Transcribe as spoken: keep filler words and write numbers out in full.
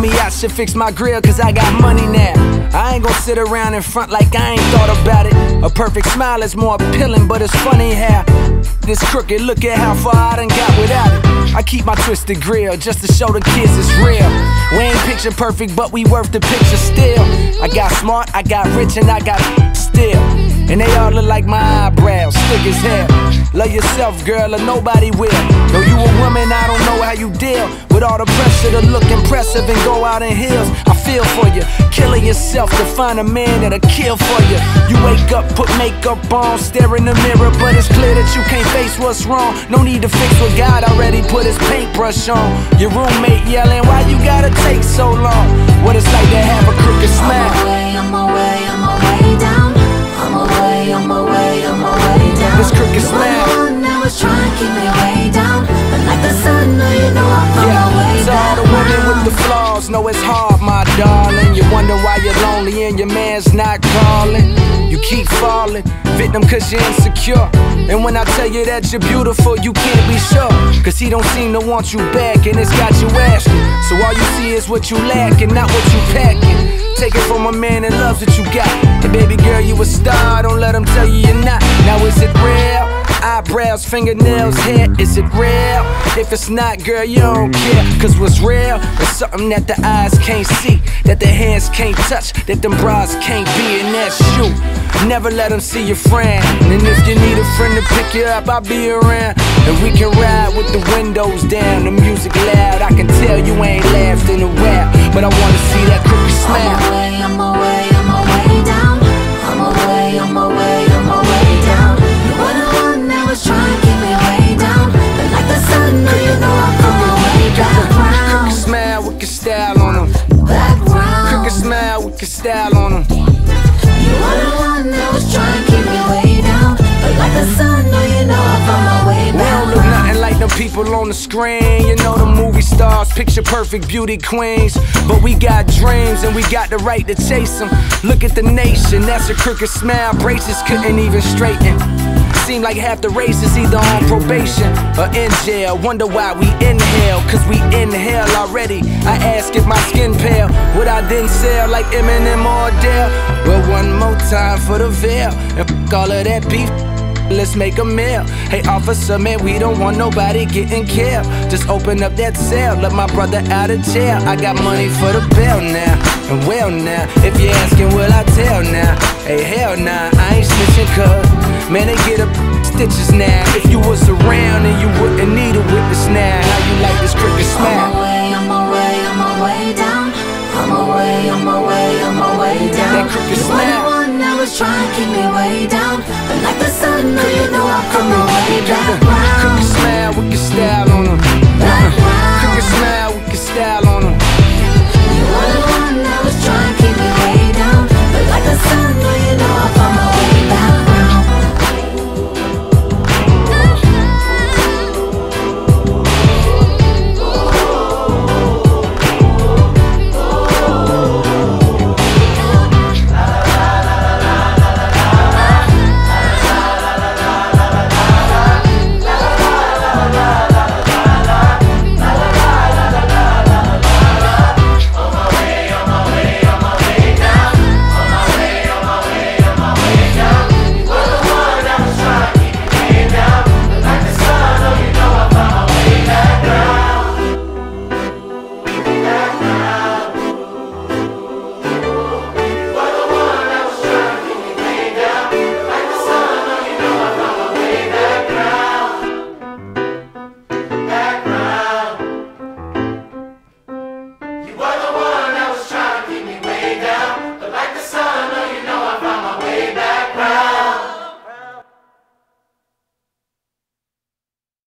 me I should fix my grill cause I got money now. I ain't gon' sit around in front like I ain't thought about it. A perfect smile is more appealing, but it's funny how this crooked, look at how far I done got without it. I keep my twisted grill just to show the kids it's real. We ain't picture perfect, but we worth the picture still. I got smart, I got rich, and I got still. And they all look like my eyebrows, thick as hell. Love yourself, girl, or nobody will. Though you a woman, I don't know how you deal with all the pressure to look impressive and go out in heels. I feel for you, killing yourself to find a man that'll kill for you. You wake up, put makeup on, stare in the mirror, but it's clear that you can't face what's wrong. No need to fix what God already put his paintbrush on. Your roommate yelling, why you gotta take so long? What it's like to have a crooked smile. I'm away, I'm away, I'm away down. I'm away, I'm away, I'm away down. This crooked smile. You're the one that was trying to keep me way down, but like the sun, now you know I'm on Yeah, my way to all back the women round. with the flaws, know it's hard, my darling. You wonder why you're lonely and your man's not calling. You keep falling, victim cause you're insecure. And when I tell you that you're beautiful, you can't be sure, cause he don't seem to want you back, and it's got you asking. So all you see is what you lack and not what you packing. Take it from a man that loves what you got. And baby girl, you a star, don't let him tell you you're not. Now is it real? Eyebrows, fingernails, hair, is it real? If it's not, girl, you don't care. Cause what's real is something that the eyes can't see, that the hands can't touch, that them bras can't be, and that's you. Never let them see your friend. And if you need a friend to pick you up, I'll be around. And we can ride with the windows down, the music loud. I can tell you ain't laughed in a while, but I wanna see that crooked smile. I'm away, I'm away, I'm away down. I'm away, I'm away, I'm away down. You were the one that was trying to keep me way down, but like the sun, now you know I'm on my way back round. Crooked smile with your style on them. Back round. Crooked smile with your style on them. You were the one that was trying to keep me way down, but like the sun, now you know I'm on my way We back don't look round. nothing like them people on the screen. You know the movie stars, picture perfect beauty queens. But we got dreams and we got the right to chase them. Look at the nation, that's a crooked smile. Braces couldn't even straighten. Seem like half the race is either on probation or in jail. Wonder why we inhale, cause we inhale already. I ask if my skin pale, would I then sell like Eminem or Adele? Well, one more time for the veil, and f all of that beef, let's make a meal. Hey officer, man, we don't want nobody getting killed. Just open up that cell, let my brother out of jail. I got money for the bail now, and well now, if you're asking will I tell now? Hey hell nah, I ain't snitching cuz, man, they get up stitches now. If you was around and you wouldn't need a witness now. How you like this crooked smile? I'm away, I'm away, I'm away down. I'm away, I'm away, I'm away down. That crooked You were smile. the one that was trying to keep me way down, but like the sun, now you know I'm on my way back round. Crooked smile with your style on them. Back round. Crooked smile with your style on them.